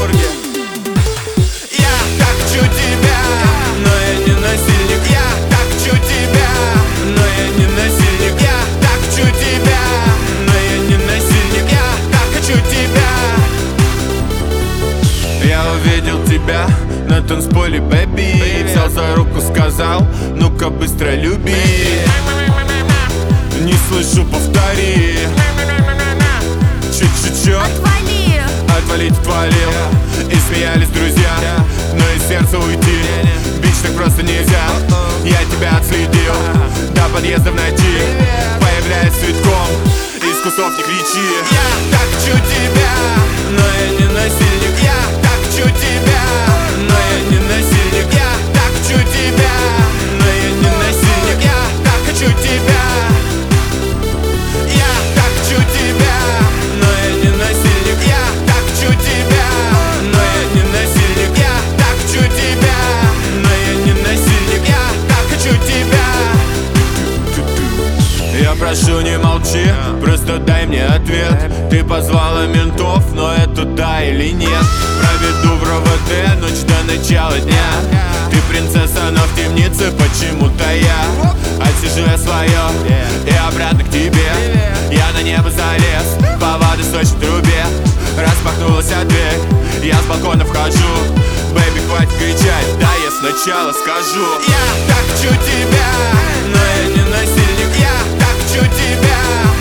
Петербурге. Я так хочу тебя, но я не насильник. Я так хочу тебя, но я не насильник. Я так хочу тебя, но я не насильник. Я так хочу тебя. Я увидел тебя на танцполе, бэби. Взял за руку, сказал: ну-ка быстро люби. Не слышу, повтори. Чуть-чуть отвалить, отвалил. И смеялись друзья, но из сердца уйти бич так просто нельзя. Я тебя отследил до подъезда в ночи. Появляясь цветком, из кустов не кричи. Я так хочу тебя, но я не насильник. Я так хочу тебя, но я не насильник. Я так хочу тебя, но я не насильник. Я так хочу тебя. Я так хочу тебя, но я не насильник. Я так хочу тебя, но я не насильник. Я так хочу тебя, но я не насильник. Я так хочу тебя. Я прошу, не молчи, просто дай мне ответ. Ты позвала ментов, но это да или нет? Проведу в РОВД ночь до начала дня. Ты принцесса, но в темнице почему-то я. Отсижу я свое и обратно к тебе. Я на небо залез, по водосточной трубе. Распахнулась дверь, я с балкона вхожу. Бэйби, хватит кричать, да я сначала скажу. Я так хочу тебя, но я не насильник. Я так хочу тебя.